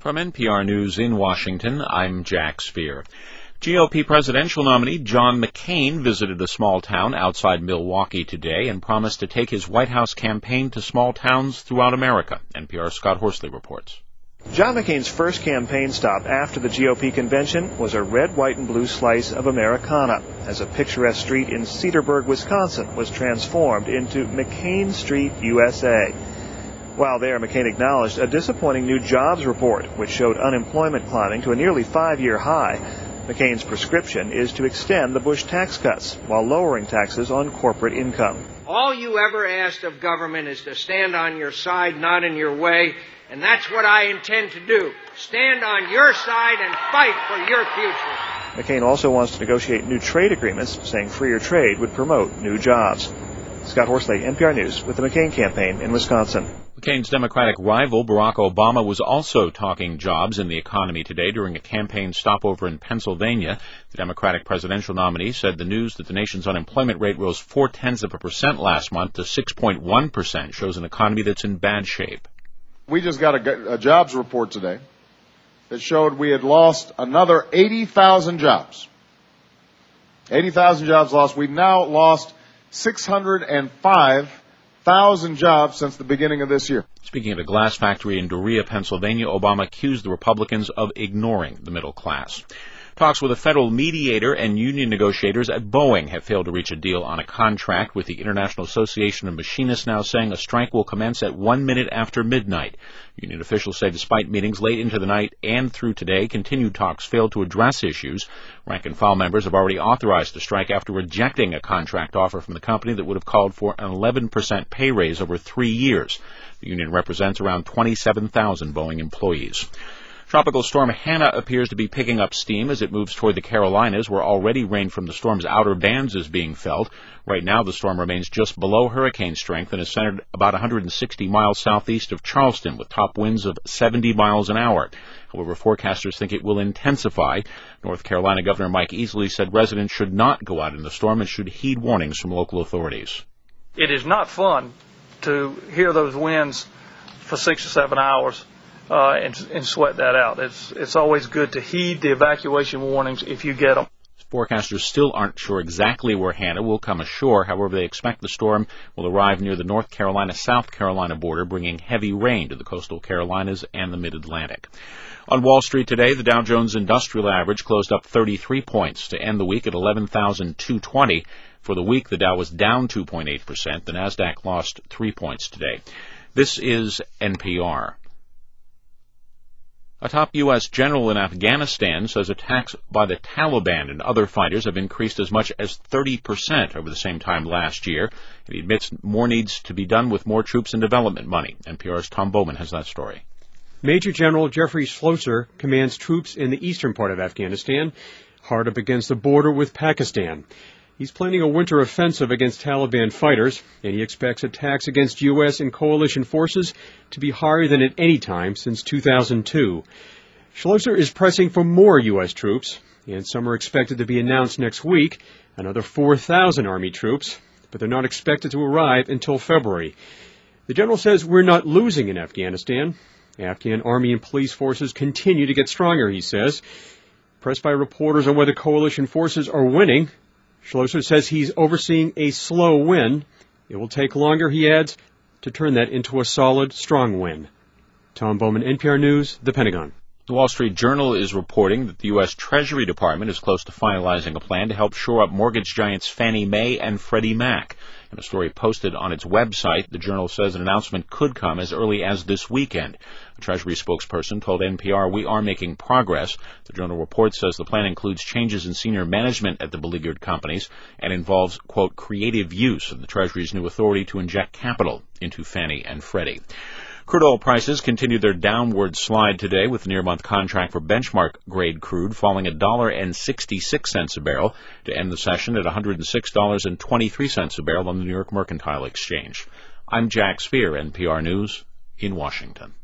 From NPR News in Washington, I'm Jack Speer. GOP presidential nominee John McCain visited a small town outside Milwaukee today and promised to take his White House campaign to small towns throughout America. NPR's Scott Horsley reports. John McCain's first campaign stop after the GOP convention was a red, white, and blue slice of Americana, as a picturesque street in Cedarburg, Wisconsin was transformed into McCain Street, USA. While there, McCain acknowledged a disappointing new jobs report, which showed unemployment climbing to a nearly 5-year high. McCain's prescription is to extend the Bush tax cuts while lowering taxes on corporate income. All you ever asked of government is to stand on your side, not in your way, and that's what I intend to do. Stand on your side and fight for your future. McCain also wants to negotiate new trade agreements, saying freer trade would promote new jobs. Scott Horsley, NPR News, with the McCain campaign in Wisconsin. McCain's Democratic rival, Barack Obama, was also talking jobs and the economy today during a campaign stopover in Pennsylvania. The Democratic presidential nominee said the news that the nation's unemployment rate rose 0.4% last month to 6.1% shows an economy that's in bad shape. We just got a jobs report today that showed we had lost another 80,000 jobs. 80,000 jobs lost. We've now lost 605,000 jobs since the beginning of this year. Speaking at a glass factory in Doria, Pennsylvania, Obama accused the Republicans of ignoring the middle class. Talks with a federal mediator and union negotiators at Boeing have failed to reach a deal on a contract, with the International Association of Machinists now saying a strike will commence at 1 minute after midnight. Union officials say despite meetings late into the night and through today, continued talks failed to address issues. Rank-and-file members have already authorized the strike after rejecting a contract offer from the company that would have called for an 11% pay raise over 3 years. The union represents around 27,000 Boeing employees. Tropical storm Hanna appears to be picking up steam as it moves toward the Carolinas, where already rain from the storm's outer bands is being felt. Right now, the storm remains just below hurricane strength and is centered about 160 miles southeast of Charleston, with top winds of 70 miles an hour. However, forecasters think it will intensify. North Carolina Governor Mike Easley said residents should not go out in the storm and should heed warnings from local authorities. It is not fun to hear those winds for 6 or 7 hours. And sweat that out. It's always good to heed the evacuation warnings if you get them. Forecasters still aren't sure exactly where Hanna will come ashore. However, they expect the storm will arrive near the North Carolina-South Carolina border, bringing heavy rain to the coastal Carolinas and the mid-Atlantic. On Wall Street today, the Dow Jones Industrial Average closed up 33 points to end the week at 11,220. For the week, the Dow was down 2.8%. The Nasdaq lost 3 points today. This is NPR. A top U.S. general in Afghanistan says attacks by the Taliban and other fighters have increased as much as 30% over the same time last year. He admits more needs to be done with more troops and development money. NPR's Tom Bowman has that story. Major General Jeffrey Schlosser commands troops in the eastern part of Afghanistan, hard up against the border with Pakistan. He's planning a winter offensive against Taliban fighters, and he expects attacks against U.S. and coalition forces to be higher than at any time since 2002. Schlosser is pressing for more U.S. troops, and some are expected to be announced next week, another 4,000 Army troops, but they're not expected to arrive until February. The general says we're not losing in Afghanistan. Afghan Army and police forces continue to get stronger, he says. Pressed by reporters on whether coalition forces are winning, Schlosser says he's overseeing a slow win. It will take longer, he adds, to turn that into a solid, strong win. Tom Bowman, NPR News, The Pentagon. The Wall Street Journal is reporting that the U.S. Treasury Department is close to finalizing a plan to help shore up mortgage giants Fannie Mae and Freddie Mac. In a story posted on its website, the Journal says an announcement could come as early as this weekend. A Treasury spokesperson told NPR, "We are making progress." The Journal report says the plan includes changes in senior management at the beleaguered companies and involves, quote, creative use of the Treasury's new authority to inject capital into Fannie and Freddie. Crude oil prices continued their downward slide today, with the near-month contract for benchmark-grade crude falling $1.66 a barrel to end the session at $106.23 a barrel on the New York Mercantile Exchange. I'm Jack Speer, NPR News, in Washington.